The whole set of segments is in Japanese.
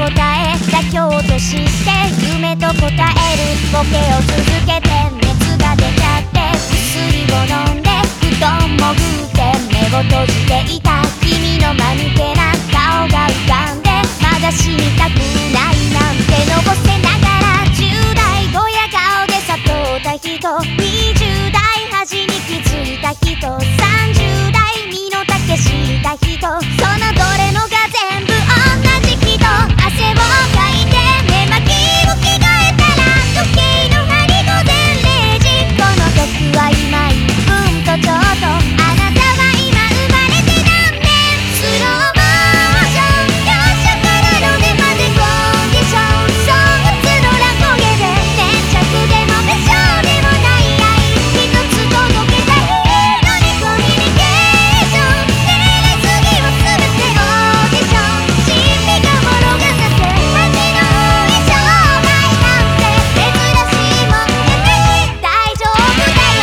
答え妥協として夢と答えるボケを続けて熱が出ちゃって薬を飲んで布団潜って目を閉じていた君の間抜けな顔が浮かんでまだ死にたくないなんてのぼせながら10代ドヤ顔で悟った人20代端に気づいた人30代身の丈知った人そのどれもが全部同じ人汗をかいて寝巻きを着替えたら時計の針午前0時この曲は今1分とちょっとあなたは今生まれて何年スローモーション両者からの出までコンディションそう普通の乱焦げで粘着でもべしょうでもない愛一つ届けたいのにコミュニケーション照れすぎは全てオーディション神秘がもろがさせ恥の多い勝敗なんて珍しいもんじゃない大丈夫だよ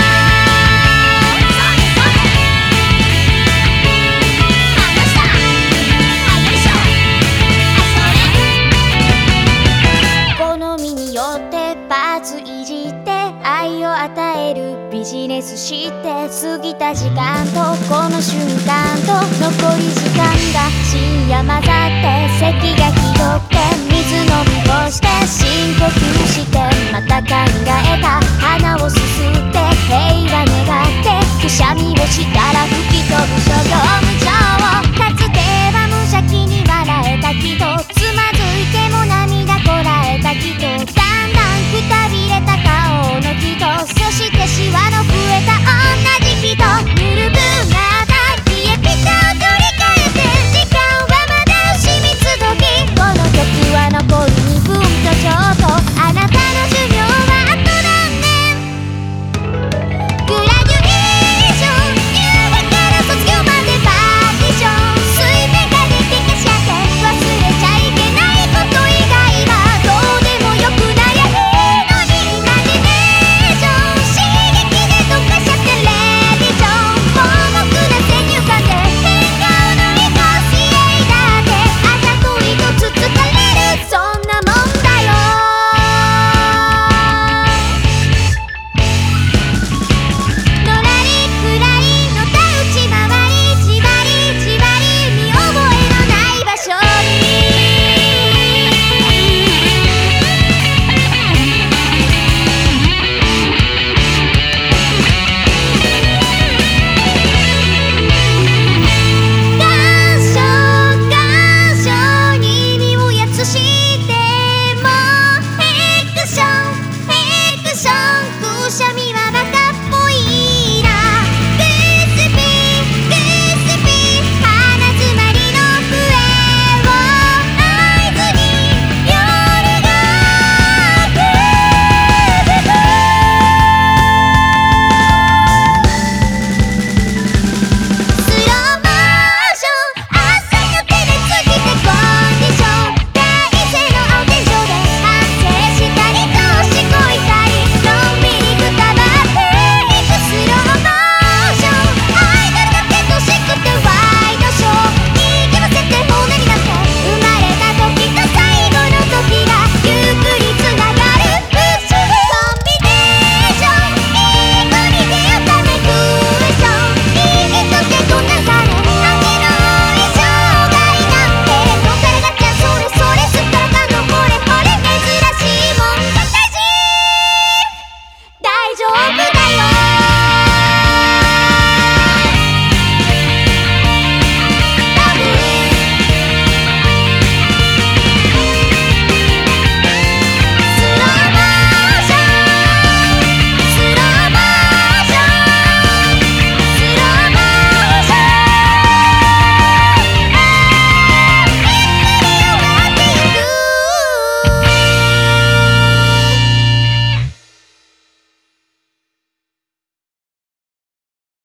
それそれ話したあよいしょあそれ好みによってパーツいじって愛を与えるビジネスして過ぎた時間とこの瞬間と残り時間が深夜混ざって席が